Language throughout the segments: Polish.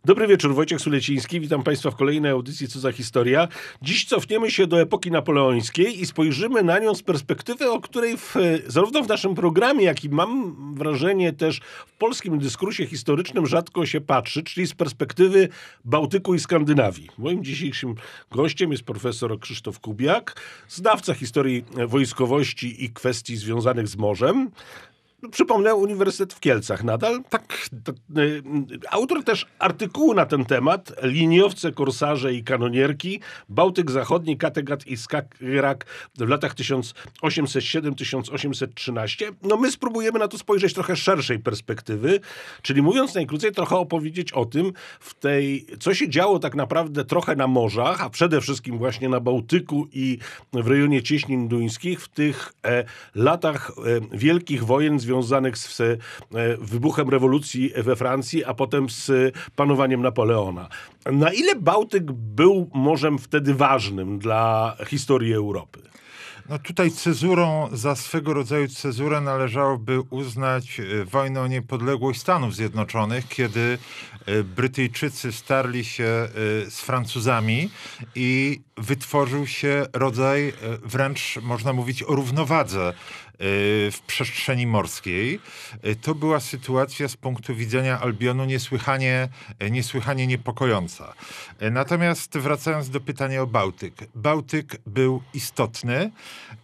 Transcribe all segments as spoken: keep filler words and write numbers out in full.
Dobry wieczór, Wojciech Suleciński. Witam Państwa w kolejnej audycji Co za historia. Dziś cofniemy się do epoki napoleońskiej i spojrzymy na nią z perspektywy, o której w, zarówno w naszym programie, jak i mam wrażenie też w polskim dyskursie historycznym rzadko się patrzy, czyli z perspektywy Bałtyku i Skandynawii. Moim dzisiejszym gościem jest profesor Krzysztof Kubiak, znawca historii wojskowości i kwestii związanych z morzem. Przypomnę, Uniwersytet w Kielcach nadal. Tak, to, y, autor też artykułu na ten temat. Liniowce, korsarze i kanonierki. Bałtyk Zachodni, Kattegat i Skagerrak w latach tysiąc osiemset siedem do tysiąc osiemset trzynaście. No my spróbujemy na to spojrzeć trochę szerszej perspektywy, czyli mówiąc najkrócej, trochę opowiedzieć o tym, w tej, co się działo tak naprawdę trochę na morzach, a przede wszystkim właśnie na Bałtyku i w rejonie Cieśnin Duńskich w tych e, latach e, wielkich wojen związanych związanych z e, wybuchem rewolucji we Francji, a potem z panowaniem Napoleona. Na ile Bałtyk był morzem wtedy ważnym dla historii Europy? No tutaj cezurą, za swego rodzaju cezurę należałoby uznać wojnę o niepodległość Stanów Zjednoczonych, kiedy Brytyjczycy starli się z Francuzami i wytworzył się rodzaj, wręcz można mówić o równowadze w przestrzeni morskiej. To była sytuacja z punktu widzenia Albionu niesłychanie, niesłychanie niepokojąca. Natomiast wracając do pytania o Bałtyk. Bałtyk był istotny,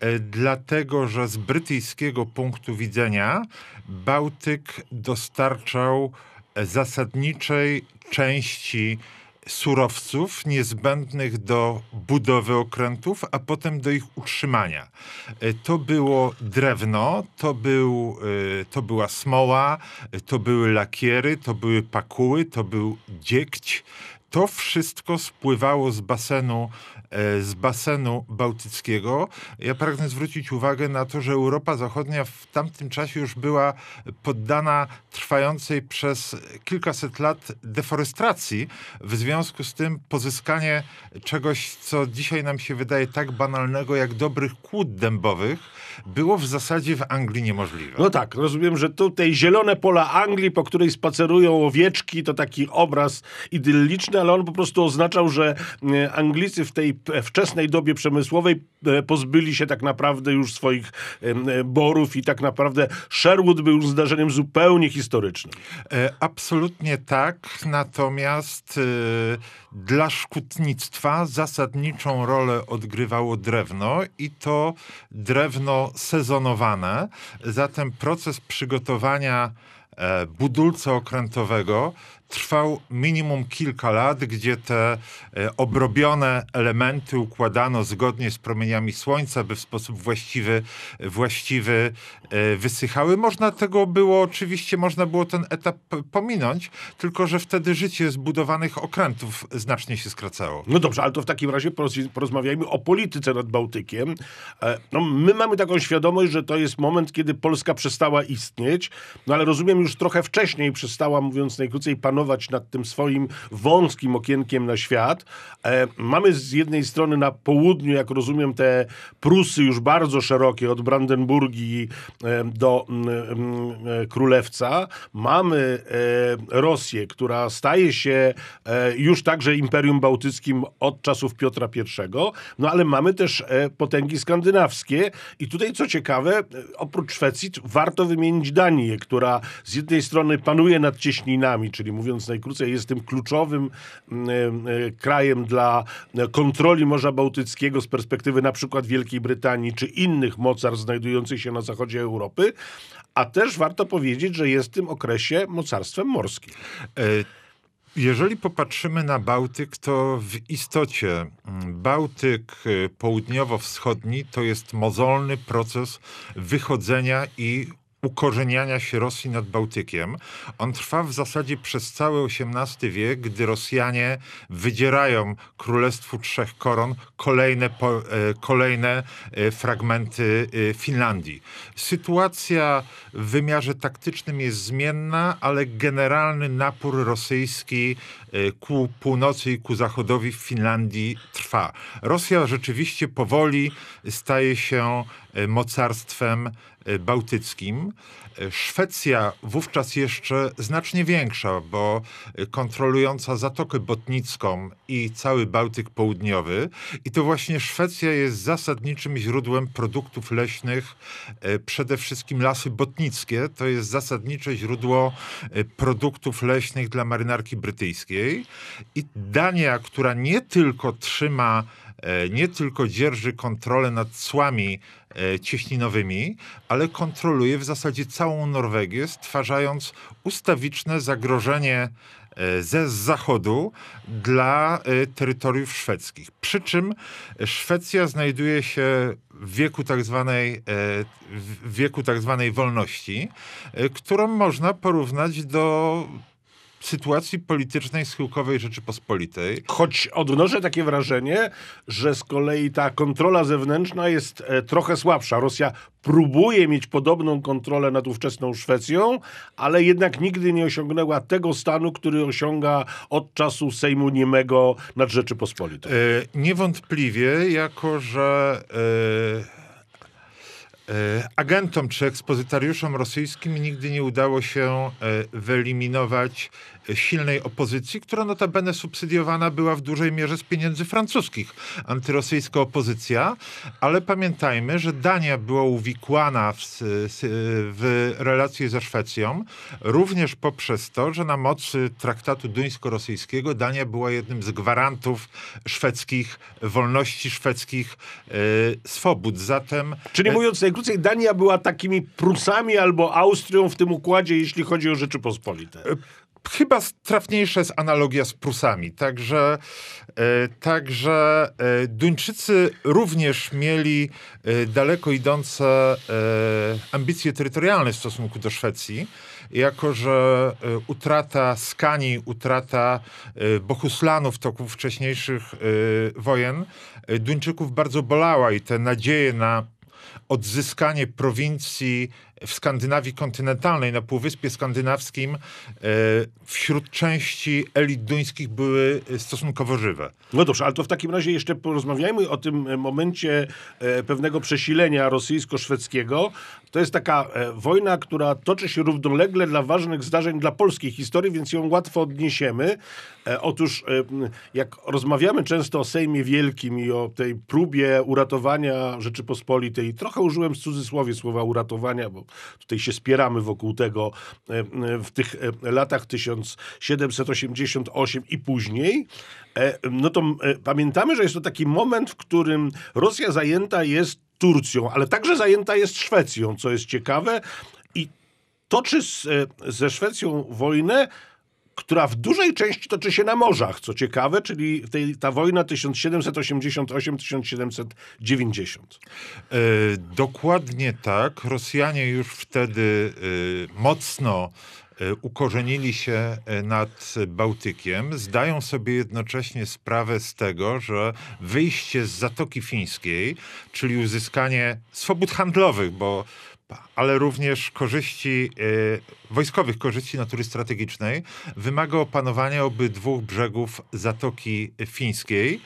dlatego że z brytyjskiego punktu widzenia Bałtyk dostarczał zasadniczej części surowców niezbędnych do budowy okrętów, a potem do ich utrzymania. To było drewno, to, był, to była smoła, to były lakiery, to były pakuły, to był dziegć. To wszystko spływało z basenu, z basenu bałtyckiego. Ja pragnę zwrócić uwagę na to, że Europa Zachodnia w tamtym czasie już była poddana trwającej przez kilkaset lat deforestacji. W związku z tym pozyskanie czegoś, co dzisiaj nam się wydaje tak banalnego, jak dobrych kłód dębowych, było w zasadzie w Anglii niemożliwe. No tak, rozumiem, że tutaj zielone pola Anglii, po której spacerują owieczki, to taki obraz idylliczny, ale on po prostu oznaczał, że Anglicy w tej wczesnej dobie przemysłowej pozbyli się tak naprawdę już swoich borów i tak naprawdę Sherwood był już zdarzeniem zupełnie historycznym. Absolutnie tak, natomiast dla szkutnictwa zasadniczą rolę odgrywało drewno i to drewno sezonowane. Zatem proces przygotowania budulca okrętowego trwał minimum kilka lat, gdzie te e, obrobione elementy układano zgodnie z promieniami słońca, by w sposób właściwy, właściwy e, wysychały. Można tego było, oczywiście można było ten etap pominąć, tylko że wtedy życie zbudowanych okrętów znacznie się skracało. No dobrze, ale to w takim razie porozmawiajmy o polityce nad Bałtykiem. E, no, my mamy taką świadomość, że to jest moment, kiedy Polska przestała istnieć, no ale rozumiem już trochę wcześniej przestała, mówiąc najkrócej, panować nad tym swoim wąskim okienkiem na świat. E, mamy z jednej strony na południu, jak rozumiem, te Prusy już bardzo szerokie, od Brandenburgii e, do e, Królewca. Mamy e, Rosję, która staje się e, już także Imperium Bałtyckim od czasów Piotra Pierwszego. No ale mamy też e, potęgi skandynawskie i tutaj, co ciekawe, oprócz Szwecji warto wymienić Danię, która z jednej strony panuje nad cieśninami, czyli mówiąc najkrócej, jest tym kluczowym e, e, krajem dla kontroli Morza Bałtyckiego z perspektywy na przykład Wielkiej Brytanii czy innych mocarstw znajdujących się na zachodzie Europy, a też warto powiedzieć, że jest w tym okresie mocarstwem morskim. Jeżeli popatrzymy na Bałtyk, to w istocie Bałtyk południowo-wschodni to jest mozolny proces wychodzenia i ukorzeniania się Rosji nad Bałtykiem. On trwa w zasadzie przez cały osiemnasty wiek, gdy Rosjanie wydzierają Królestwu Trzech Koron kolejne, po, e, kolejne e, fragmenty e, Finlandii. Sytuacja w wymiarze taktycznym jest zmienna, ale generalny napór rosyjski e, ku północy i ku zachodowi w Finlandii trwa. Rosja rzeczywiście powoli staje się mocarstwem bałtyckim. Szwecja wówczas jeszcze znacznie większa, bo kontrolująca Zatokę Botnicką i cały Bałtyk Południowy. I to właśnie Szwecja jest zasadniczym źródłem produktów leśnych, przede wszystkim lasy botnickie. To jest zasadnicze źródło produktów leśnych dla marynarki brytyjskiej. I Dania, która nie tylko trzyma, nie tylko dzierży kontrolę nad cłami cieśninowymi, ale kontroluje w zasadzie całą Norwegię, stwarzając ustawiczne zagrożenie ze zachodu dla terytoriów szwedzkich. Przy czym Szwecja znajduje się w wieku tak zwanej, w wieku tak zwanej wolności, którą można porównać do sytuacji politycznej schyłkowej Rzeczypospolitej. Choć odnoszę takie wrażenie, że z kolei ta kontrola zewnętrzna jest e, trochę słabsza. Rosja próbuje mieć podobną kontrolę nad ówczesną Szwecją, ale jednak nigdy nie osiągnęła tego stanu, który osiąga od czasu Sejmu Niemego nad Rzeczypospolitą. E, niewątpliwie, jako że e, agentom czy ekspozytariuszom rosyjskim nigdy nie udało się wyeliminować silnej opozycji, która notabene subsydiowana była w dużej mierze z pieniędzy francuskich. Antyrosyjska opozycja, ale pamiętajmy, że Dania była uwikłana w, w relacje ze Szwecją również poprzez to, że na mocy traktatu duńsko-rosyjskiego Dania była jednym z gwarantów szwedzkich wolności, szwedzkich e, swobód. Zatem... Czyli mówiąc najkrócej, Dania była takimi Prusami albo Austrią w tym układzie, jeśli chodzi o Rzeczypospolite. Chyba trafniejsza jest analogia z Prusami. Także, e, także e, Duńczycy również mieli e, daleko idące e, ambicje terytorialne w stosunku do Szwecji, jako że e, utrata Skanii, utrata e, Bohuslanów w toku wcześniejszych e, wojen e, Duńczyków bardzo bolała i te nadzieje na odzyskanie prowincji w Skandynawii kontynentalnej, na Półwyspie Skandynawskim e, wśród części elit duńskich były stosunkowo żywe. No dobrze, ale to w takim razie jeszcze porozmawiajmy o tym momencie e, pewnego przesilenia rosyjsko-szwedzkiego. To jest taka e, wojna, która toczy się równolegle dla ważnych zdarzeń dla polskiej historii, więc ją łatwo odniesiemy. E, otóż e, jak rozmawiamy często o Sejmie Wielkim i o tej próbie uratowania Rzeczypospolitej, trochę użyłem w cudzysłowie słowa uratowania, bo tutaj się spieramy wokół tego w tych latach tysiąc siedemset osiemdziesiąt osiem i później, no to pamiętamy, że jest to taki moment, w którym Rosja zajęta jest Turcją, ale także zajęta jest Szwecją, co jest ciekawe, i toczy z, ze Szwecją wojnę, która w dużej części toczy się na morzach, co ciekawe, czyli tej, ta wojna tysiąc siedemset osiemdziesiąt osiem do tysiąc siedemset dziewięćdziesiąt. E, dokładnie tak. Rosjanie już wtedy e, mocno e, ukorzenili się nad Bałtykiem. Zdają sobie jednocześnie sprawę z tego, że wyjście z Zatoki Fińskiej, czyli uzyskanie swobód handlowych, bo ale również korzyści, e, wojskowych korzyści natury strategicznej, wymaga opanowania obydwu brzegów Zatoki Fińskiej,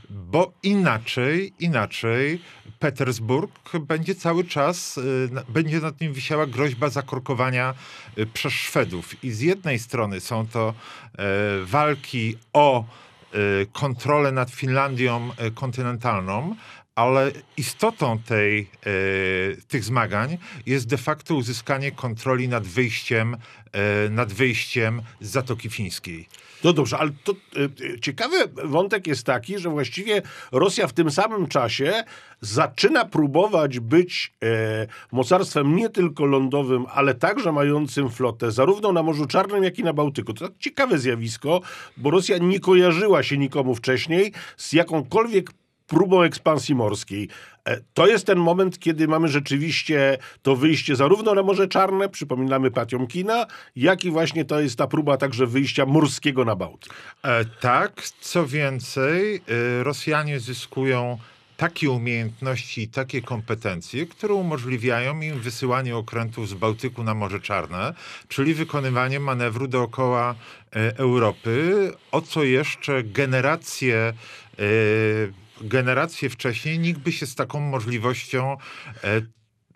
bo inaczej, inaczej Petersburg będzie cały czas, e, będzie nad nim wisiała groźba zakorkowania e, przez Szwedów. I z jednej strony są to e, walki o e, kontrolę nad Finlandią e, kontynentalną, ale istotą tej, e, tych zmagań jest de facto uzyskanie kontroli nad wyjściem, e, nad wyjściem z Zatoki Fińskiej. No dobrze, ale to e, ciekawy wątek jest taki, że właściwie Rosja w tym samym czasie zaczyna próbować być e, mocarstwem nie tylko lądowym, ale także mającym flotę, zarówno na Morzu Czarnym, jak i na Bałtyku. To tak ciekawe zjawisko, bo Rosja nie kojarzyła się nikomu wcześniej z jakąkolwiek próbą ekspansji morskiej. To jest ten moment, kiedy mamy rzeczywiście to wyjście zarówno na Morze Czarne, przypominamy Patiomkina, jak i właśnie to jest ta próba także wyjścia morskiego na Bałtyk. E, tak, co więcej, e, Rosjanie zyskują takie umiejętności i takie kompetencje, które umożliwiają im wysyłanie okrętów z Bałtyku na Morze Czarne, czyli wykonywanie manewru dookoła e, Europy, o co jeszcze generacje e, generacje wcześniej nikt by się z taką możliwością e,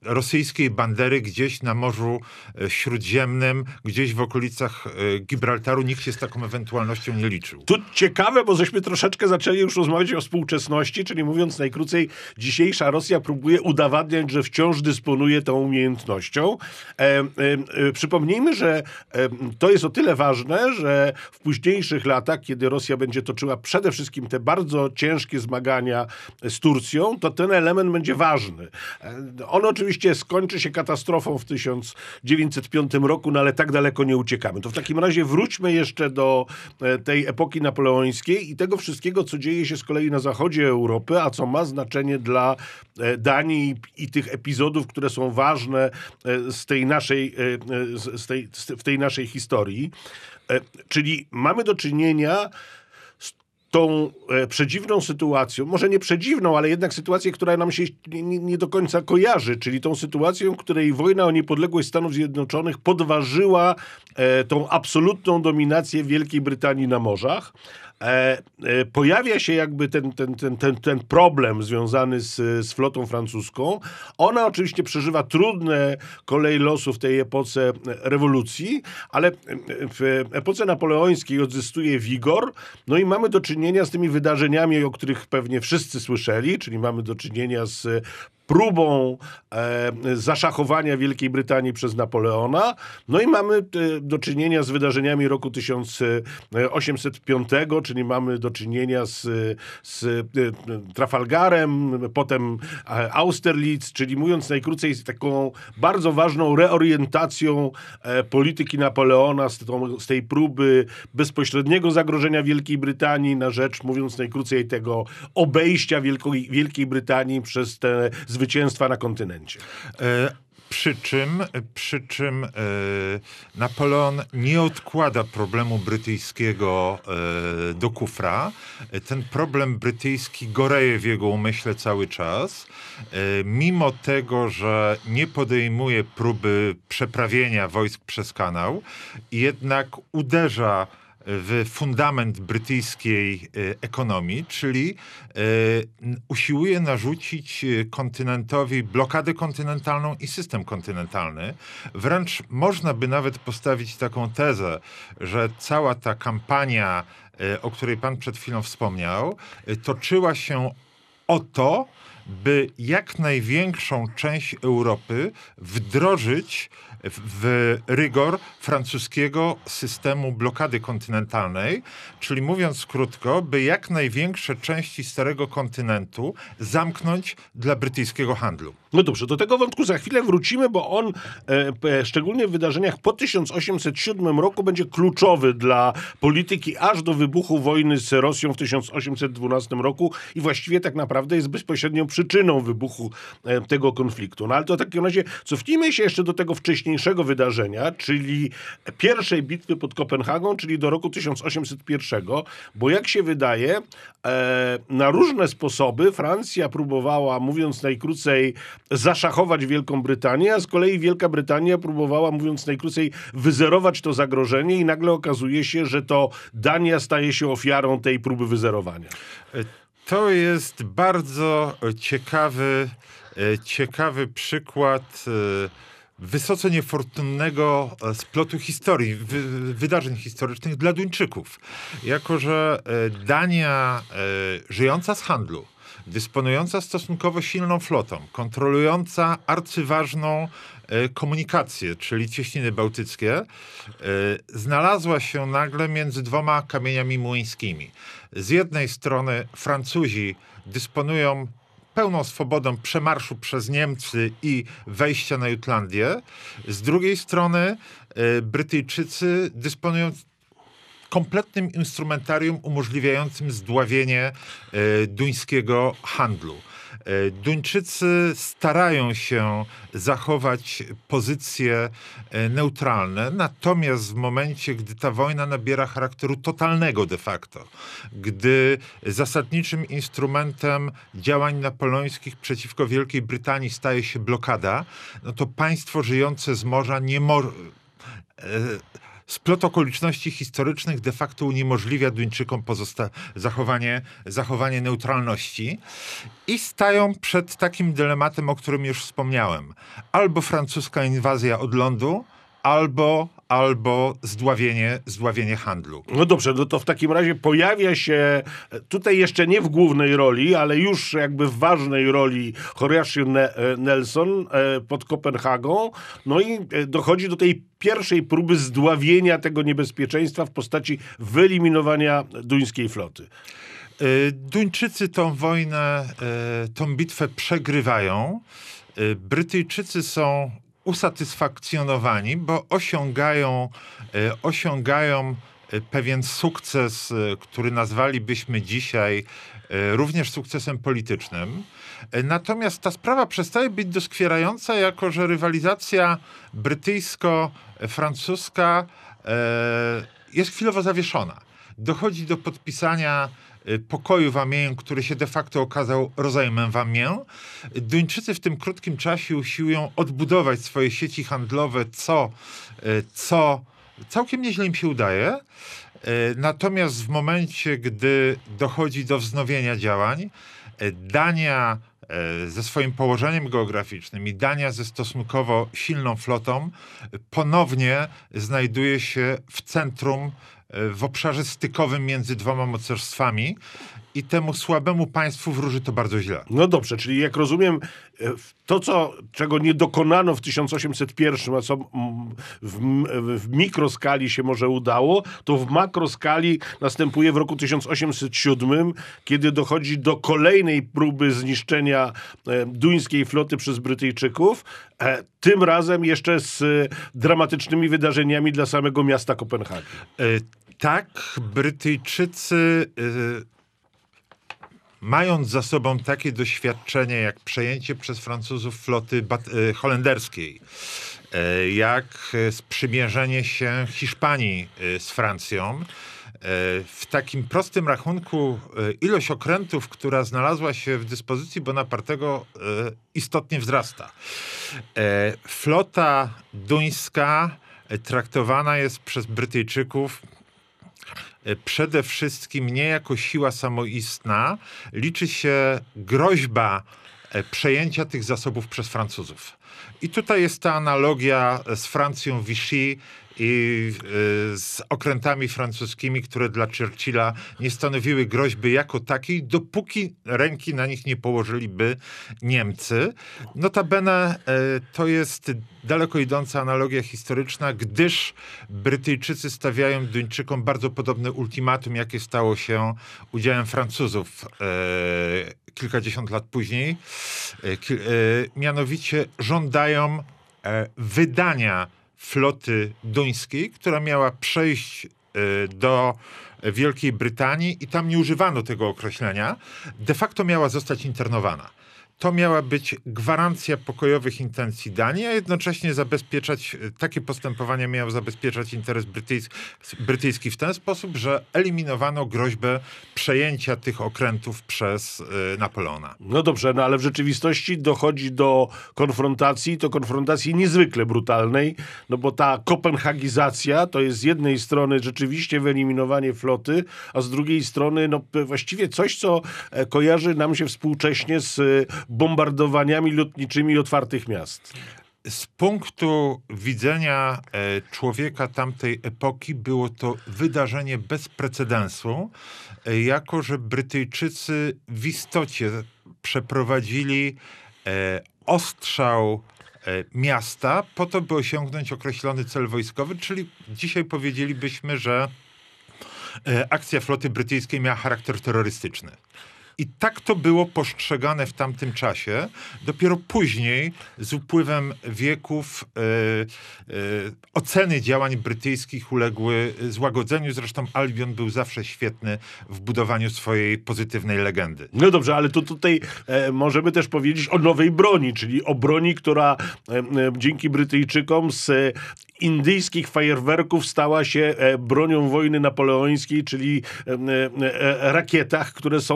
rosyjskiej bandery gdzieś na Morzu Śródziemnym, gdzieś w okolicach Gibraltaru. Nikt się z taką ewentualnością nie liczył. Tu ciekawe, bo żeśmy troszeczkę zaczęli już rozmawiać o współczesności, czyli mówiąc najkrócej, dzisiejsza Rosja próbuje udowadniać, że wciąż dysponuje tą umiejętnością. E, e, e, przypomnijmy, że e, to jest o tyle ważne, że w późniejszych latach, kiedy Rosja będzie toczyła przede wszystkim te bardzo ciężkie zmagania z Turcją, to ten element będzie ważny. E, on oczywiście skończy się katastrofą w tysiąc dziewięćset piątym roku, no ale tak daleko nie uciekamy. To w takim razie wróćmy jeszcze do e, tej epoki napoleońskiej i tego wszystkiego, co dzieje się z kolei na zachodzie Europy, a co ma znaczenie dla e, Danii i tych epizodów, które są ważne e, z tej naszej, e, z, z tej, z, w tej naszej historii. E, czyli mamy do czynienia tą e, przedziwną sytuacją, może nie przedziwną, ale jednak sytuację, która nam się nie, nie do końca kojarzy, czyli tą sytuacją, w której wojna o niepodległość Stanów Zjednoczonych podważyła e, tą absolutną dominację Wielkiej Brytanii na morzach. E, e, pojawia się jakby ten, ten, ten, ten, ten problem związany z, z flotą francuską. Ona oczywiście przeżywa trudne kolej losu w tej epoce rewolucji, ale w epoce napoleońskiej odzyskuje wigor, no i mamy do czynienia z tymi wydarzeniami, o których pewnie wszyscy słyszeli, czyli mamy do czynienia z próbą e, zaszachowania Wielkiej Brytanii przez Napoleona. No i mamy e, do czynienia z wydarzeniami roku tysiąc osiemset piątego, czyli mamy do czynienia z, z e, Trafalgarem, potem e, Austerlitz, czyli mówiąc najkrócej z taką bardzo ważną reorientacją e, polityki Napoleona z, tą, z tej próby bezpośredniego zagrożenia Wielkiej Brytanii na rzecz, mówiąc najkrócej, tego obejścia Wielkiej, Wielkiej Brytanii przez te zwycięstwa na kontynencie. E, przy czym, przy czym e, Napoleon nie odkłada problemu brytyjskiego e, do kufra. Ten problem brytyjski goreje w jego umyśle cały czas. E, mimo tego, że nie podejmuje próby przeprawienia wojsk przez kanał, jednak uderza w fundament brytyjskiej ekonomii, czyli usiłuje narzucić kontynentowi blokadę kontynentalną i system kontynentalny. Wręcz można by nawet postawić taką tezę, że cała ta kampania, o której pan przed chwilą wspomniał, toczyła się o to, by jak największą część Europy wdrożyć w rygor francuskiego systemu blokady kontynentalnej, czyli mówiąc krótko, by jak największe części starego kontynentu zamknąć dla brytyjskiego handlu. No dobrze, do tego wątku za chwilę wrócimy, bo on e, szczególnie w wydarzeniach po tysiąc osiemset siódmym roku będzie kluczowy dla polityki aż do wybuchu wojny z Rosją w tysiąc osiemset dwunastym roku i właściwie tak naprawdę jest bezpośrednią przyczyną wybuchu e, tego konfliktu. No ale to w takim razie cofnijmy się jeszcze do tego wcześniejszego wydarzenia, czyli pierwszej bitwy pod Kopenhagą, czyli do roku tysiąc osiemset pierwszego, bo jak się wydaje, e, na różne sposoby Francja próbowała, mówiąc najkrócej, zaszachować Wielką Brytanię, a z kolei Wielka Brytania próbowała, mówiąc najkrócej, wyzerować to zagrożenie i nagle okazuje się, że to Dania staje się ofiarą tej próby wyzerowania. To jest bardzo ciekawy, ciekawy przykład wysoce niefortunnego splotu historii, wy, wydarzeń historycznych dla Duńczyków. Jako że Dania żyjąca z handlu, dysponująca stosunkowo silną flotą, kontrolująca arcyważną e, komunikację, czyli cieśniny bałtyckie, e, znalazła się nagle między dwoma kamieniami młyńskimi. Z jednej strony Francuzi dysponują pełną swobodą przemarszu przez Niemcy i wejścia na Jutlandię. Z drugiej strony e, Brytyjczycy dysponują kompletnym instrumentarium umożliwiającym zdławienie e, duńskiego handlu. E, Duńczycy starają się zachować pozycje e, neutralne, natomiast w momencie, gdy ta wojna nabiera charakteru totalnego de facto, gdy zasadniczym instrumentem działań napoleońskich przeciwko Wielkiej Brytanii staje się blokada, no to państwo żyjące z morza nie może... E, splot okoliczności historycznych de facto uniemożliwia Duńczykom pozosta- zachowanie, zachowanie neutralności i stają przed takim dylematem, o którym już wspomniałem. Albo francuska inwazja od lądu, albo, albo zdławienie, zdławienie handlu. No dobrze, no to w takim razie pojawia się tutaj jeszcze nie w głównej roli, ale już jakby w ważnej roli Horatio Nelson pod Kopenhagą. No i dochodzi do tej pierwszej próby zdławienia tego niebezpieczeństwa w postaci wyeliminowania duńskiej floty. Duńczycy tą wojnę, tą bitwę przegrywają. Brytyjczycy są usatysfakcjonowani, bo osiągają, osiągają pewien sukces, który nazwalibyśmy dzisiaj również sukcesem politycznym. Natomiast ta sprawa przestaje być doskwierająca, jako że rywalizacja brytyjsko-francuska jest chwilowo zawieszona. Dochodzi do podpisania pokoju w Amiens, który się de facto okazał rozejmem w Amiens. Duńczycy w tym krótkim czasie usiłują odbudować swoje sieci handlowe, co, co całkiem nieźle im się udaje. Natomiast w momencie, gdy dochodzi do wznowienia działań, Dania ze swoim położeniem geograficznym i Dania ze stosunkowo silną flotą ponownie znajduje się w centrum, w obszarze stykowym między dwoma mocarstwami i temu słabemu państwu wróży to bardzo źle. No dobrze, czyli jak rozumiem, to, co, czego nie dokonano w tysiąc osiemset jeden, a co w, w mikroskali się może udało, to w makroskali następuje w roku tysiąc osiemset siedem, kiedy dochodzi do kolejnej próby zniszczenia duńskiej floty przez Brytyjczyków, tym razem jeszcze z dramatycznymi wydarzeniami dla samego miasta Kopenhagi. Tak, Brytyjczycy, mając za sobą takie doświadczenie jak przejęcie przez Francuzów floty bat- holenderskiej, jak sprzymierzenie się Hiszpanii z Francją, w takim prostym rachunku ilość okrętów, która znalazła się w dyspozycji Bonapartego, istotnie wzrasta. Flota duńska traktowana jest przez Brytyjczyków przede wszystkim nie jako siła samoistna. Liczy się groźba przejęcia tych zasobów przez Francuzów. I tutaj jest ta analogia z Francją Vichy i y, z okrętami francuskimi, które dla Churchilla nie stanowiły groźby jako takiej, dopóki ręki na nich nie położyliby Niemcy. Notabene y, to jest daleko idąca analogia historyczna, gdyż Brytyjczycy stawiają Duńczykom bardzo podobne ultimatum, jakie stało się udziałem Francuzów y, kilkadziesiąt lat później. Y, ki, y, mianowicie żądają y, wydania floty duńskiej, która miała przejść y, do Wielkiej Brytanii i tam nie używano tego określenia, de facto miała zostać internowana. To miała być gwarancja pokojowych intencji Danii, a jednocześnie zabezpieczać, takie postępowania miały zabezpieczać interes brytyjski, brytyjski w ten sposób, że eliminowano groźbę przejęcia tych okrętów przez y, Napoleona. No dobrze, no ale w rzeczywistości dochodzi do konfrontacji, to konfrontacji niezwykle brutalnej, no bo ta kopenhagizacja to jest z jednej strony rzeczywiście wyeliminowanie floty, a z drugiej strony no właściwie coś, co kojarzy nam się współcześnie z bombardowaniami lotniczymi otwartych miast. Z punktu widzenia e, człowieka tamtej epoki było to wydarzenie bez precedensu, e, jako że Brytyjczycy w istocie przeprowadzili e, ostrzał e, miasta po to, by osiągnąć określony cel wojskowy, czyli dzisiaj powiedzielibyśmy, że e, akcja floty brytyjskiej miała charakter terrorystyczny. I tak to było postrzegane w tamtym czasie. Dopiero później, z upływem wieków, yy, yy, oceny działań brytyjskich uległy złagodzeniu. Zresztą Albion był zawsze świetny w budowaniu swojej pozytywnej legendy. No dobrze, ale to tutaj e, możemy też powiedzieć o nowej broni, czyli o broni, która e, e, dzięki Brytyjczykom z e, indyjskich fajerwerków stała się e, bronią wojny napoleońskiej, czyli e, e, rakietach, które są użyte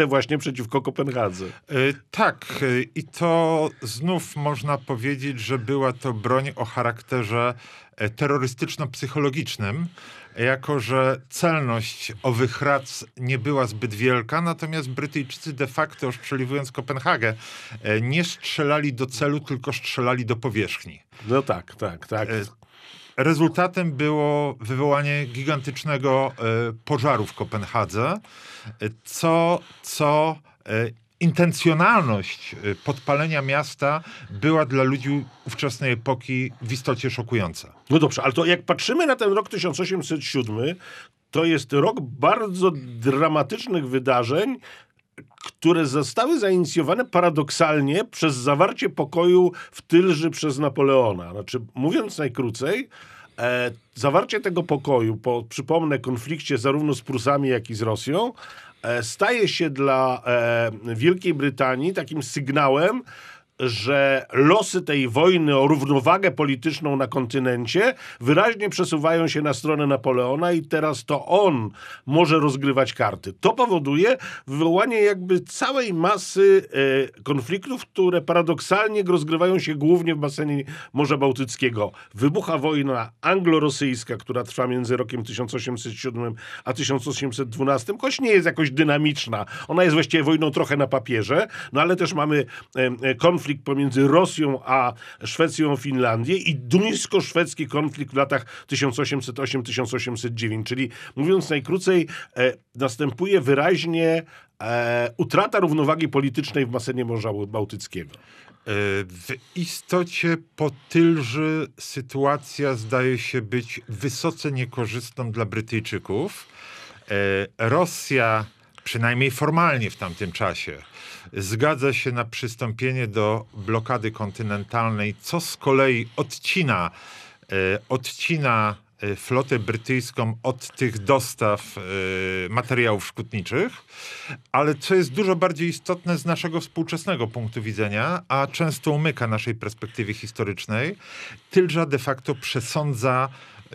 ukryte właśnie przeciwko Kopenhadze. Tak, i to znów można powiedzieć, że była to broń o charakterze terrorystyczno-psychologicznym, jako że celność owych rac nie była zbyt wielka, natomiast Brytyjczycy de facto, ostrzeliwując Kopenhagę, nie strzelali do celu, tylko strzelali do powierzchni. No tak, tak, tak. Rezultatem było wywołanie gigantycznego e, pożaru w Kopenhadze, co, co e, intencjonalność podpalenia miasta była dla ludzi ówczesnej epoki w istocie szokująca. No dobrze, ale to jak patrzymy na ten rok tysiąc osiemset siódmy, to jest rok bardzo dramatycznych wydarzeń, które zostały zainicjowane paradoksalnie przez zawarcie pokoju w Tylży przez Napoleona. Znaczy, mówiąc najkrócej, e, zawarcie tego pokoju po, przypomnę, konflikcie zarówno z Prusami, jak i z Rosją, e, staje się dla e, Wielkiej Brytanii takim sygnałem, że losy tej wojny o równowagę polityczną na kontynencie wyraźnie przesuwają się na stronę Napoleona i teraz to on może rozgrywać karty. To powoduje wywołanie jakby całej masy e, konfliktów, które paradoksalnie rozgrywają się głównie w basenie Morza Bałtyckiego. Wybucha wojna anglo-rosyjska, która trwa między rokiem tysiąc osiemset siódmym a tysiąc osiemset dwunastym, choć nie jest jakoś dynamiczna. Ona jest właściwie wojną trochę na papierze, no ale też mamy e, konflikt pomiędzy Rosją a Szwecją, Finlandię i duńsko-szwedzki konflikt w latach tysiąc osiemset ósmy do tysiąc osiemset dziewiątego. Czyli mówiąc najkrócej, e, następuje wyraźnie e, utrata równowagi politycznej w basenie Morza Bałtyckiego. W istocie po Tylży sytuacja zdaje się być wysoce niekorzystną dla Brytyjczyków. Rosja, przynajmniej formalnie w tamtym czasie, zgadza się na przystąpienie do blokady kontynentalnej, co z kolei odcina, e, odcina flotę brytyjską od tych dostaw e, materiałów szkutniczych, ale co jest dużo bardziej istotne z naszego współczesnego punktu widzenia, a często umyka naszej perspektywie historycznej, Tylża de facto przesądza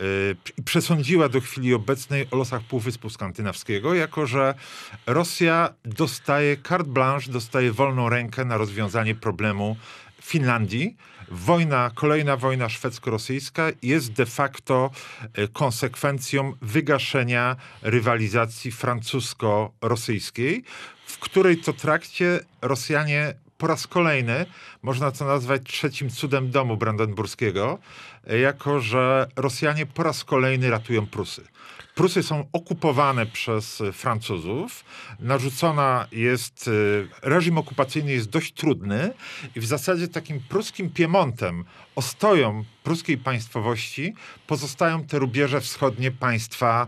i przesądziła do chwili obecnej o losach Półwyspu Skandynawskiego, jako że Rosja dostaje carte blanche, dostaje wolną rękę na rozwiązanie problemu Finlandii. Wojna, kolejna wojna szwedzko-rosyjska jest de facto konsekwencją wygaszenia rywalizacji francusko-rosyjskiej, w której to trakcie Rosjanie po raz kolejny, można to nazwać trzecim cudem domu brandenburskiego, jako że Rosjanie po raz kolejny ratują Prusy. Prusy są okupowane przez Francuzów, narzucona jest, reżim okupacyjny jest dość trudny i w zasadzie takim pruskim Piemontem, ostoją pruskiej państwowości pozostają te rubieże wschodnie państwa,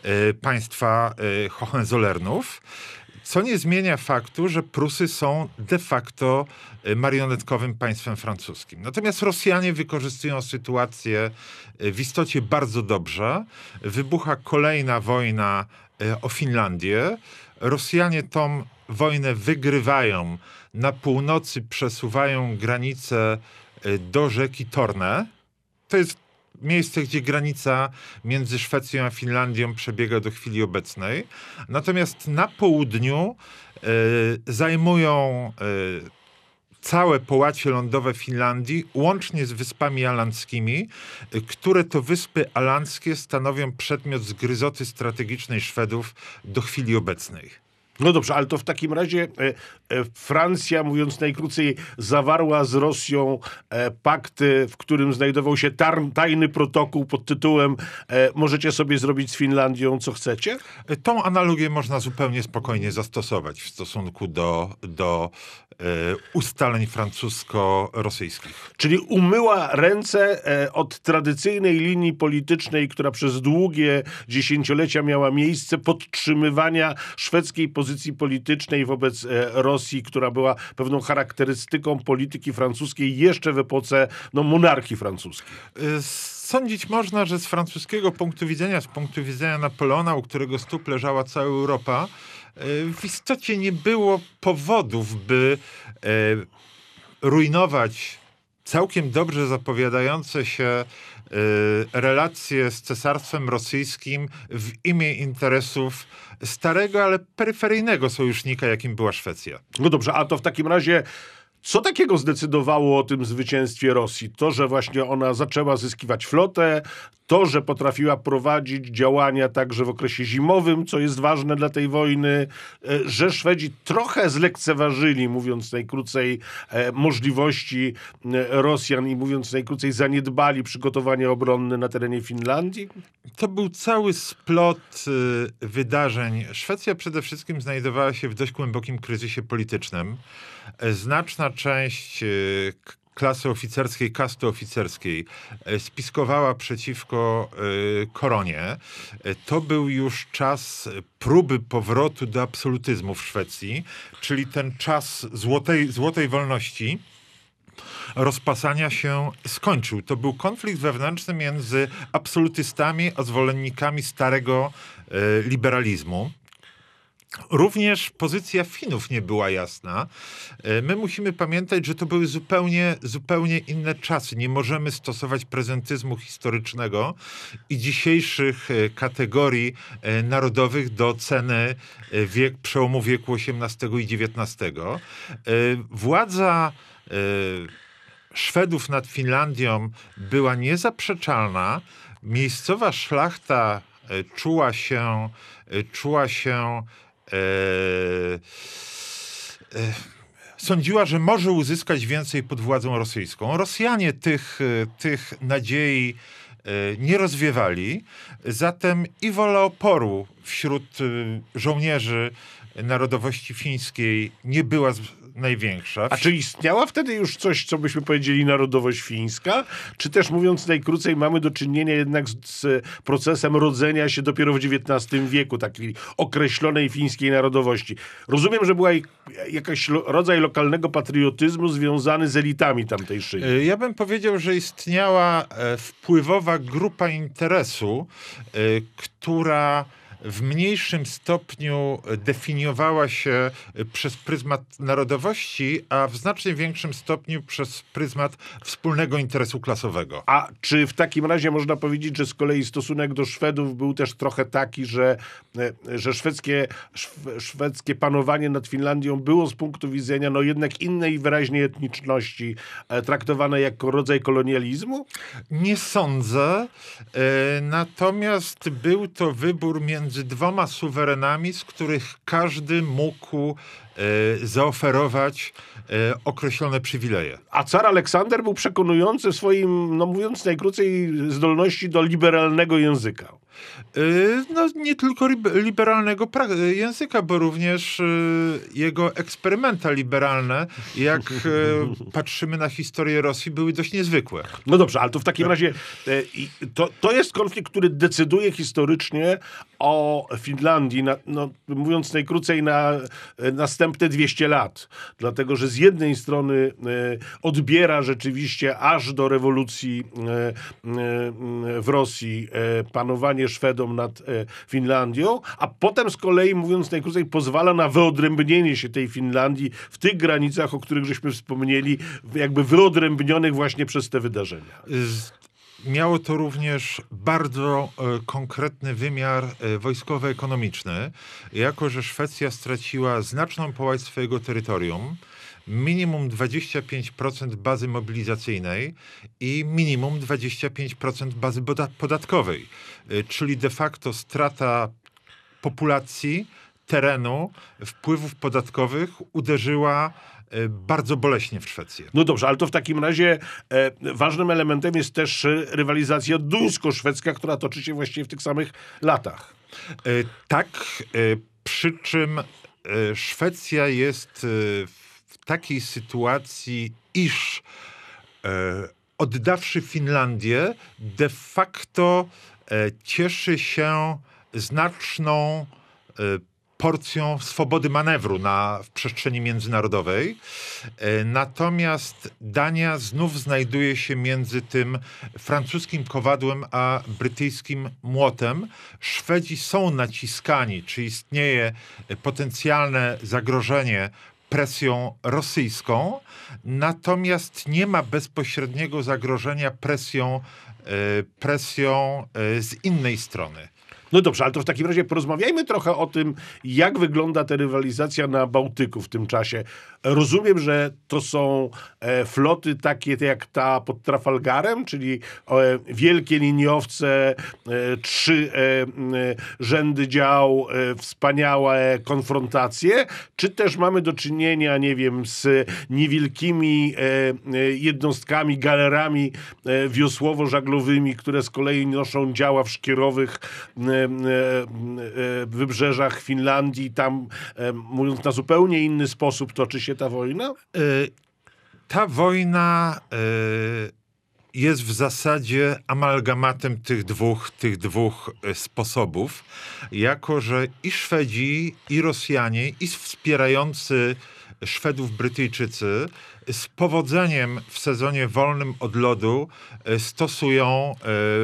państwa Hohenzollernów. Co nie zmienia faktu, że Prusy są de facto marionetkowym państwem francuskim. Natomiast Rosjanie wykorzystują sytuację w istocie bardzo dobrze. Wybucha kolejna wojna o Finlandię. Rosjanie tą wojnę wygrywają. Na północy przesuwają granicę do rzeki Torne. To jest miejsce, gdzie granica między Szwecją a Finlandią przebiega do chwili obecnej. Natomiast na południu y, zajmują y, całe połacie lądowe Finlandii, łącznie z Wyspami Alandzkimi, y, które to Wyspy Alandzkie stanowią przedmiot zgryzoty strategicznej Szwedów do chwili obecnej. No dobrze, ale to w takim razie e, e, Francja, mówiąc najkrócej, zawarła z Rosją e, pakt, w którym znajdował się tar, tajny protokół pod tytułem e, możecie sobie zrobić z Finlandią, co chcecie? Tą analogię można zupełnie spokojnie zastosować w stosunku do, do e, ustaleń francusko-rosyjskich. Czyli umyła ręce e, od tradycyjnej linii politycznej, która przez długie dziesięciolecia miała miejsce podtrzymywania szwedzkiej pozycji politycznej wobec e, Rosji, która była pewną charakterystyką polityki francuskiej jeszcze w epoce no, monarchii francuskiej. Sądzić można, że z francuskiego punktu widzenia, z punktu widzenia Napoleona, u którego stóp leżała cała Europa, w istocie nie było powodów, by e, rujnować całkiem dobrze zapowiadające się relacje z Cesarstwem Rosyjskim w imię interesów starego, ale peryferyjnego sojusznika, jakim była Szwecja. No dobrze, a to w takim razie co takiego zdecydowało o tym zwycięstwie Rosji? To, że właśnie ona zaczęła zyskiwać flotę, to, że potrafiła prowadzić działania także w okresie zimowym, co jest ważne dla tej wojny, że Szwedzi trochę zlekceważyli, mówiąc najkrócej, możliwości Rosjan i mówiąc najkrócej zaniedbali przygotowania obronne na terenie Finlandii? To był cały splot y, wydarzeń. Szwecja przede wszystkim znajdowała się w dość głębokim kryzysie politycznym. Znaczna część y, klasy oficerskiej, kasty oficerskiej y, spiskowała przeciwko y, koronie. Y, to był już czas próby powrotu do absolutyzmu w Szwecji, czyli ten czas złotej, złotej wolności rozpasania się skończył. To był konflikt wewnętrzny między absolutystami a zwolennikami starego e, liberalizmu. Również pozycja Finów nie była jasna. E, my musimy pamiętać, że to były zupełnie, zupełnie inne czasy. Nie możemy stosować prezentyzmu historycznego i dzisiejszych e, kategorii e, narodowych do oceny e, wiek, przełomu wieku osiemnastego i dziewiętnastego. E, władza e, Szwedów nad Finlandią była niezaprzeczalna. Miejscowa szlachta e, czuła się, e, czuła się e, e, sądziła, że może uzyskać więcej pod władzą rosyjską. Rosjanie tych, tych nadziei e, nie rozwiewali, zatem i wola oporu wśród e, żołnierzy narodowości fińskiej nie była z, największa. A czy istniała wtedy już coś, co byśmy powiedzieli narodowość fińska? Czy też mówiąc najkrócej mamy do czynienia jednak z, z procesem rodzenia się dopiero w dziewiętnastym wieku takiej określonej fińskiej narodowości? Rozumiem, że była jakaś lo, rodzaj lokalnego patriotyzmu związany z elitami tamtejszymi. Ja bym powiedział, że istniała e, wpływowa grupa interesu, e, która w mniejszym stopniu definiowała się przez pryzmat narodowości, a w znacznie większym stopniu przez pryzmat wspólnego interesu klasowego. A czy w takim razie można powiedzieć, że z kolei stosunek do Szwedów był też trochę taki, że, że szwedzkie, szwedzkie panowanie nad Finlandią było z punktu widzenia no jednak innej wyraźnej etniczności traktowane jako rodzaj kolonializmu? Nie sądzę. E, natomiast był to wybór między dwoma suwerenami, z których każdy mógł e, zaoferować e, określone przywileje. A car Aleksander był przekonujący w swoim, no mówiąc najkrócej, zdolności do liberalnego języka. Yy, no nie tylko liberalnego języka, bo również yy, jego eksperymenta liberalne, jak yy, patrzymy na historię Rosji, były dość niezwykłe. No dobrze, ale to w takim razie yy, to, to jest konflikt, który decyduje historycznie o Finlandii, na, no, mówiąc najkrócej, na yy, następne dwieście lat. Dlatego, że z jednej strony yy, odbiera rzeczywiście aż do rewolucji yy, yy, w Rosji yy, panowanie Szwedom nad e, Finlandią, a potem z kolei, mówiąc najkrócej, pozwala na wyodrębnienie się tej Finlandii w tych granicach, o których żeśmy wspomnieli, jakby wyodrębnionych właśnie przez te wydarzenia. Z... Miało to również bardzo e, konkretny wymiar e, wojskowo-ekonomiczny. Jako że Szwecja straciła znaczną połaść swojego terytorium, minimum dwadzieścia pięć procent bazy mobilizacyjnej i minimum dwadzieścia pięć procent bazy podatkowej, czyli de facto strata populacji, terenu, wpływów podatkowych uderzyła bardzo boleśnie w Szwecję. No dobrze, ale to w takim razie e, ważnym elementem jest też rywalizacja duńsko-szwedzka, która toczy się właściwie w tych samych latach. E, tak, e, przy czym e, Szwecja jest e, w takiej sytuacji, iż e, oddawszy Finlandię, de facto e, cieszy się znaczną e, porcją swobody manewru na, w przestrzeni międzynarodowej. E, natomiast Dania znów znajduje się między tym francuskim kowadłem a brytyjskim młotem. Szwedzi są naciskani, czy istnieje potencjalne zagrożenie presją rosyjską, natomiast nie ma bezpośredniego zagrożenia presją, presją z innej strony. No dobrze, ale to w takim razie porozmawiajmy trochę o tym, jak wygląda ta rywalizacja na Bałtyku w tym czasie. Rozumiem, że to są e, floty takie jak ta pod Trafalgarem, czyli e, wielkie liniowce, e, trzy e, e, rzędy dział, e, wspaniałe konfrontacje, czy też mamy do czynienia, nie wiem, z niewielkimi e, jednostkami, galerami e, wiosłowo-żaglowymi, które z kolei noszą działa w szkierowych e, wybrzeżach Finlandii, tam, mówiąc na zupełnie inny sposób, toczy się ta wojna? Ta wojna jest w zasadzie amalgamatem tych dwóch, tych dwóch sposobów, jako że i Szwedzi, i Rosjanie, i wspierający Szwedów Brytyjczycy z powodzeniem w sezonie wolnym od lodu stosują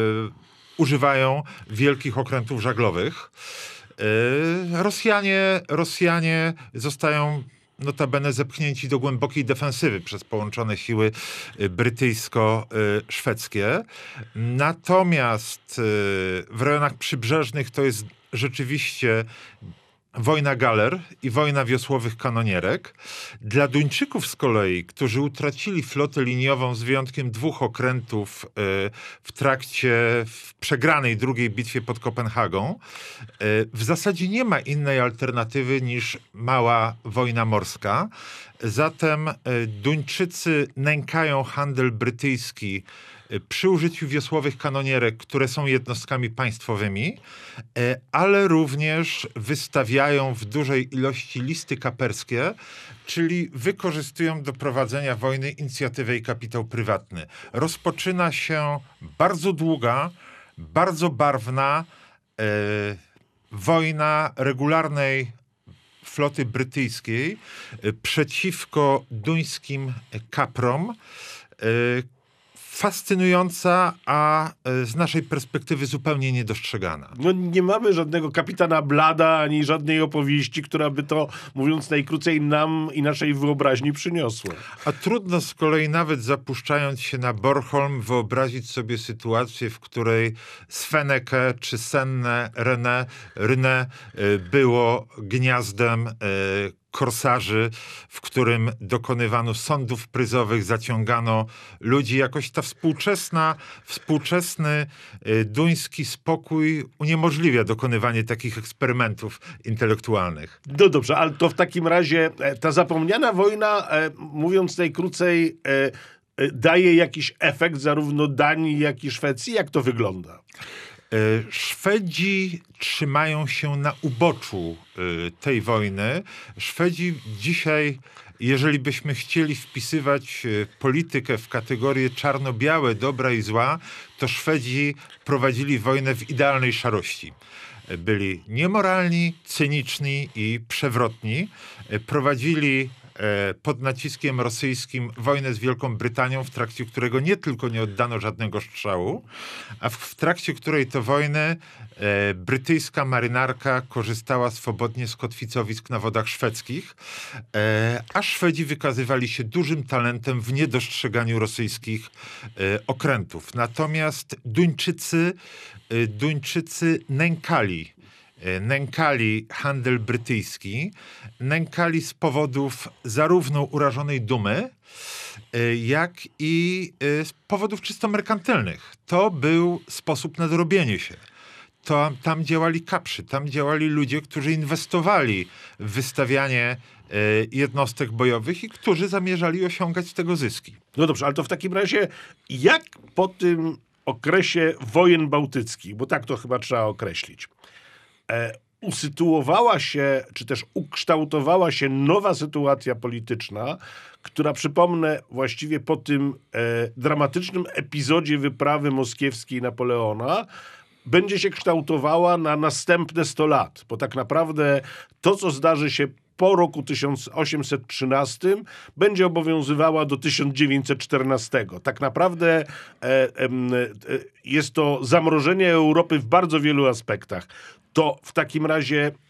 używają wielkich okrętów żaglowych. Rosjanie, Rosjanie zostają notabene zepchnięci do głębokiej defensywy przez połączone siły brytyjsko-szwedzkie. Natomiast w rejonach przybrzeżnych to jest rzeczywiście wojna galer i wojna wiosłowych kanonierek. Dla Duńczyków z kolei, którzy utracili flotę liniową z wyjątkiem dwóch okrętów y, w trakcie w przegranej drugiej bitwie pod Kopenhagą, y, w zasadzie nie ma innej alternatywy niż mała wojna morska. Zatem y, Duńczycy nękają handel brytyjski przy użyciu wiosłowych kanonierek, które są jednostkami państwowymi, ale również wystawiają w dużej ilości listy kaperskie, czyli wykorzystują do prowadzenia wojny inicjatywę i kapitał prywatny. Rozpoczyna się bardzo długa, bardzo barwna e, wojna regularnej floty brytyjskiej e, przeciwko duńskim kaprom, e, fascynująca, a z naszej perspektywy zupełnie niedostrzegana. No nie mamy żadnego kapitana Blada, ani żadnej opowieści, która by to, mówiąc najkrócej, nam i naszej wyobraźni przyniosła. A trudno z kolei nawet zapuszczając się na Bornholm wyobrazić sobie sytuację, w której Sveneke czy Senne Rene, Rynne było gniazdem korsarzy, w którym dokonywano sądów pryzowych, zaciągano ludzi. Jakoś ta współczesna, współczesny y, duński spokój uniemożliwia dokonywanie takich eksperymentów intelektualnych. No dobrze, ale to w takim razie e, ta zapomniana wojna, e, mówiąc najkrócej, e, e, daje jakiś efekt zarówno Danii, jak i Szwecji? Jak to wygląda? Szwedzi trzymają się na uboczu tej wojny. Szwedzi dzisiaj, jeżeli byśmy chcieli wpisywać politykę w kategorie czarno-białe, dobra i zła, to Szwedzi prowadzili wojnę w idealnej szarości. Byli niemoralni, cyniczni i przewrotni. Prowadzili pod naciskiem rosyjskim wojnę z Wielką Brytanią, w trakcie którego nie tylko nie oddano żadnego strzału, a w, w trakcie której to wojny e, brytyjska marynarka korzystała swobodnie z kotwicowisk na wodach szwedzkich, e, a Szwedzi wykazywali się dużym talentem w niedostrzeganiu rosyjskich e, okrętów. Natomiast Duńczycy, e, Duńczycy nękali nękali handel brytyjski, nękali z powodów zarówno urażonej dumy, jak i z powodów czysto merkantylnych. To był sposób na dorobienie się. To, tam działali kaprzy, tam działali ludzie, którzy inwestowali w wystawianie jednostek bojowych i którzy zamierzali osiągać z tego zyski. No dobrze, ale to w takim razie jak po tym okresie wojen bałtyckich, bo tak to chyba trzeba określić, E, usytuowała się, czy też ukształtowała się nowa sytuacja polityczna, która, przypomnę, właściwie po tym e, dramatycznym epizodzie wyprawy moskiewskiej Napoleona będzie się kształtowała na następne sto lat, bo tak naprawdę to, co zdarzy się po roku tysiąc osiemset trzynastym, będzie obowiązywała do tysiąc dziewięćset czternastego. Tak naprawdę e, e, e, jest to zamrożenie Europy w bardzo wielu aspektach. To w takim razie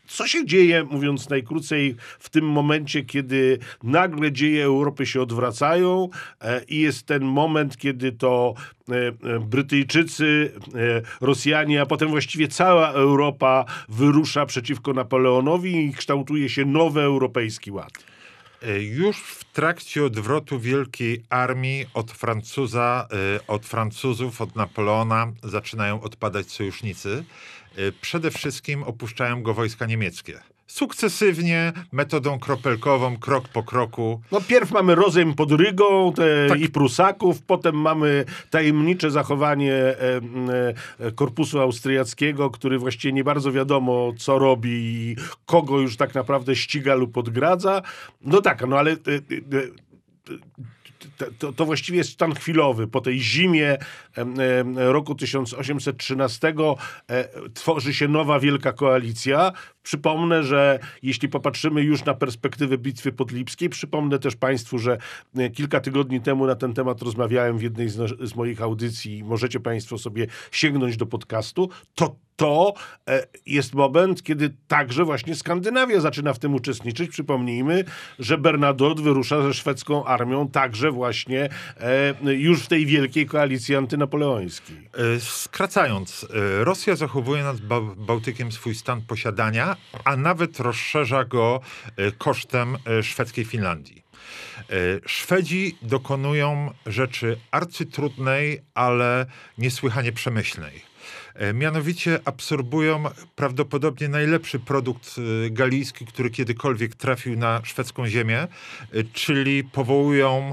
Co się dzieje, mówiąc najkrócej, w tym momencie, kiedy nagle dzieje Europy się odwracają e, i jest ten moment, kiedy to e, Brytyjczycy, e, Rosjanie, a potem właściwie cała Europa wyrusza przeciwko Napoleonowi i kształtuje się nowy europejski ład? Już w trakcie odwrotu Wielkiej Armii od Francuza, od Francuzów, od Napoleona zaczynają odpadać sojusznicy. Przede wszystkim opuszczają go wojska niemieckie. Sukcesywnie, metodą kropelkową, krok po kroku. No pierw mamy rozejm pod Rygą te, tak. i Prusaków, potem mamy tajemnicze zachowanie e, e, korpusu austriackiego, który właściwie nie bardzo wiadomo, co robi i kogo już tak naprawdę ściga lub odgradza. No tak, no ale... E, e, To, to właściwie jest stan chwilowy. Po tej zimie e, e, roku tysiąc osiemset trzynastego e, tworzy się nowa wielka koalicja. Przypomnę, że jeśli popatrzymy już na perspektywę Bitwy Podlipskiej, przypomnę też Państwu, że kilka tygodni temu na ten temat rozmawiałem w jednej z, z moich audycji. Możecie Państwo sobie sięgnąć do podcastu. To to e, jest moment, kiedy także właśnie Skandynawia zaczyna w tym uczestniczyć. Przypomnijmy, że Bernadotte wyrusza ze szwedzką armią także właśnie e, już w tej wielkiej koalicji antynapoleońskiej. Skracając, Rosja zachowuje nad Ba- Bałtykiem swój stan posiadania, a nawet rozszerza go kosztem szwedzkiej Finlandii. Szwedzi dokonują rzeczy arcytrudnej, ale niesłychanie przemyślnej. Mianowicie absorbują prawdopodobnie najlepszy produkt galijski, który kiedykolwiek trafił na szwedzką ziemię, czyli powołują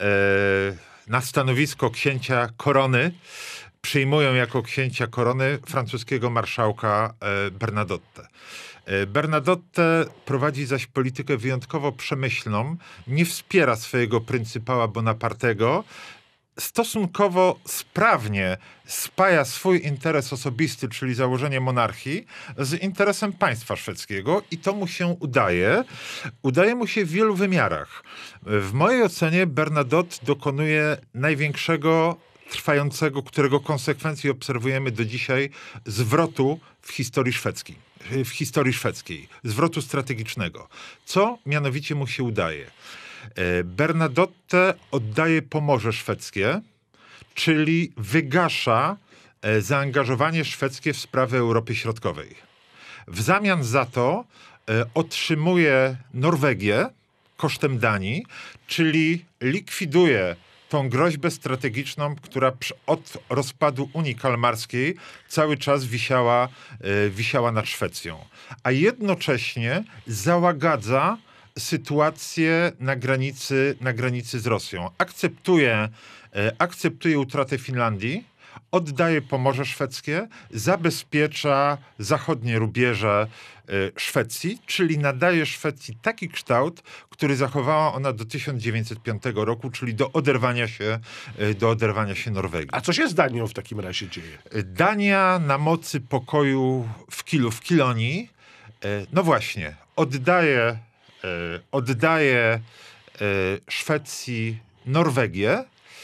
na stanowisko księcia Korony, przyjmują jako księcia Korony francuskiego marszałka Bernadotte. Bernadotte prowadzi zaś politykę wyjątkowo przemyślną, nie wspiera swojego pryncypała Bonapartego, stosunkowo sprawnie spaja swój interes osobisty, czyli założenie monarchii, z interesem państwa szwedzkiego i to mu się udaje. Udaje mu się w wielu wymiarach. W mojej ocenie Bernadotte dokonuje największego, trwającego, którego konsekwencje obserwujemy do dzisiaj, zwrotu w historii szwedzkiej. W historii szwedzkiej. Zwrotu strategicznego. Co mianowicie mu się udaje? Bernadotte oddaje Pomorze Szwedzkie, czyli wygasza zaangażowanie szwedzkie w sprawy Europy Środkowej. W zamian za to otrzymuje Norwegię kosztem Danii, czyli likwiduje tą groźbę strategiczną, która od rozpadu Unii Kalmarskiej cały czas wisiała, wisiała nad Szwecją. A jednocześnie załagadza sytuację na granicy, na granicy z Rosją. Akceptuje, akceptuje utratę Finlandii, oddaje Pomorze Szwedzkie, zabezpiecza zachodnie rubieże Szwecji, czyli nadaje Szwecji taki kształt, który zachowała ona do tysiąc dziewięćset piątego roku, czyli do oderwania się, do oderwania się Norwegii. A co się z Danią w takim razie dzieje? Dania na mocy pokoju w Kilu, w Kilonii, no właśnie, oddaje oddaje Szwecji Norwegię,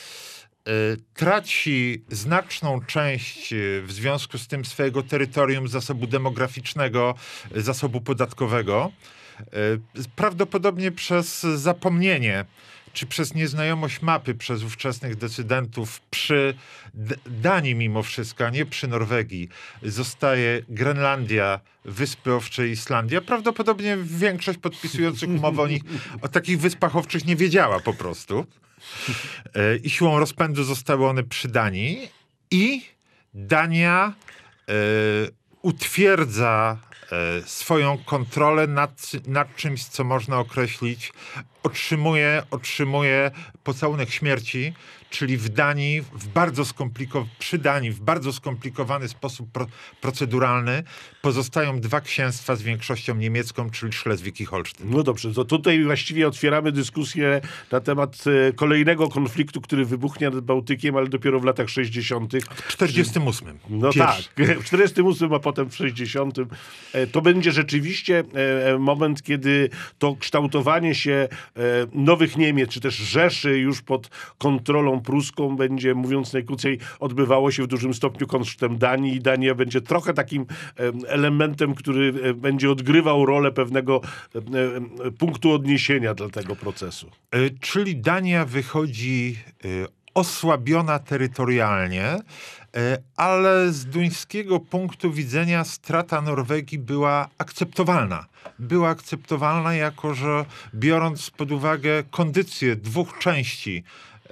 traci znaczną część w związku z tym swojego terytorium, zasobu demograficznego, zasobu podatkowego, prawdopodobnie przez zapomnienie czy przez nieznajomość mapy przez ówczesnych decydentów przy D- Danii mimo wszystko, a nie przy Norwegii, zostaje Grenlandia, Wyspy Owcze i Islandia. Prawdopodobnie większość podpisujących umowę o, nich, o takich wyspach owczych nie wiedziała po prostu. I siłą rozpędu zostały one przy Danii i Dania e, utwierdza e, swoją kontrolę nad, nad czymś, co można określić, otrzymuje, otrzymuje pocałunek śmierci, czyli w Danii, w bardzo skomplikow- przy Danii w bardzo skomplikowany sposób pro- proceduralny pozostają dwa księstwa z większością niemiecką, czyli Szlezwik i Holsztyn. No dobrze, to tutaj właściwie otwieramy dyskusję na temat e, kolejnego konfliktu, który wybuchnie nad Bałtykiem, ale dopiero w latach sześćdziesiątych. W czterdziestym ósmym. No Pierwszy. tak, w czterdziestym ósmym, a potem w sześćdziesiątym. E, to będzie rzeczywiście e, moment, kiedy to kształtowanie się Nowych Niemiec, czy też Rzeszy już pod kontrolą pruską będzie, mówiąc najkrócej, odbywało się w dużym stopniu kosztem Danii i Dania będzie trochę takim elementem, który będzie odgrywał rolę pewnego punktu odniesienia dla tego procesu. Czyli Dania wychodzi osłabiona terytorialnie, ale z duńskiego punktu widzenia strata Norwegii była akceptowalna. Była akceptowalna, jako że biorąc pod uwagę kondycję dwóch części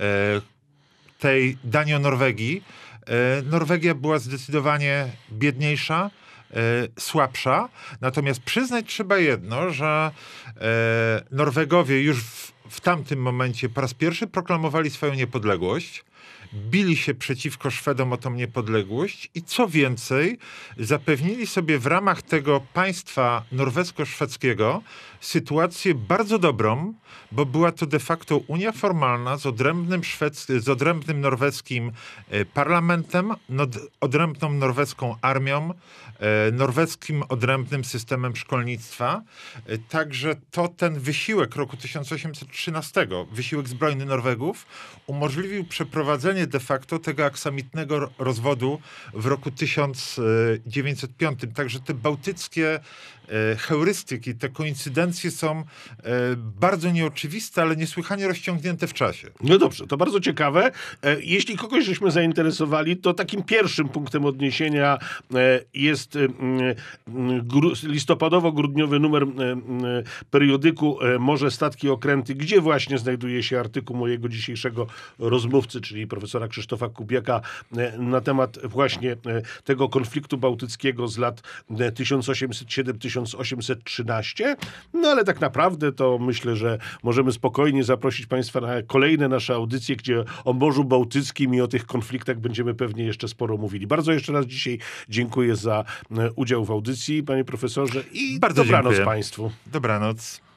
tej Danio-Norwegii, Norwegia była zdecydowanie biedniejsza, słabsza. Natomiast przyznać trzeba jedno, że Norwegowie już w, w tamtym momencie po raz pierwszy proklamowali swoją niepodległość, bili się przeciwko Szwedom o tą niepodległość i co więcej, zapewnili sobie w ramach tego państwa norwesko-szwedzkiego sytuację bardzo dobrą, bo była to de facto unia formalna z odrębnym, szwedzk- z odrębnym norweskim parlamentem, no, odrębną norweską armią, norweskim odrębnym systemem szkolnictwa. Także to ten wysiłek roku tysiąc osiemset trzynastego, wysiłek zbrojny Norwegów, umożliwił przeprowadzenie de facto tego aksamitnego rozwodu w roku tysiąc dziewięćset piątym. Także te bałtyckie heurystyki, te koincydencje są bardzo nieoczywiste, ale niesłychanie rozciągnięte w czasie. No dobrze, to bardzo ciekawe. Jeśli kogoś żeśmy zainteresowali, to takim pierwszym punktem odniesienia jest listopadowo-grudniowy numer periodyku Morze, Statki, Okręty, gdzie właśnie znajduje się artykuł mojego dzisiejszego rozmówcy, czyli profesora Krzysztofa Kubiaka, na temat właśnie tego konfliktu bałtyckiego z lat tysiąc osiemset siedem do tysiąc osiemset trzynaście. No ale tak naprawdę to myślę, że możemy spokojnie zaprosić Państwa na kolejne nasze audycje, gdzie o Morzu Bałtyckim i o tych konfliktach będziemy pewnie jeszcze sporo mówili. Bardzo jeszcze raz dzisiaj dziękuję za udział w audycji, panie profesorze, i Bardzo dobranoc dziękuję. Państwu. Dobranoc.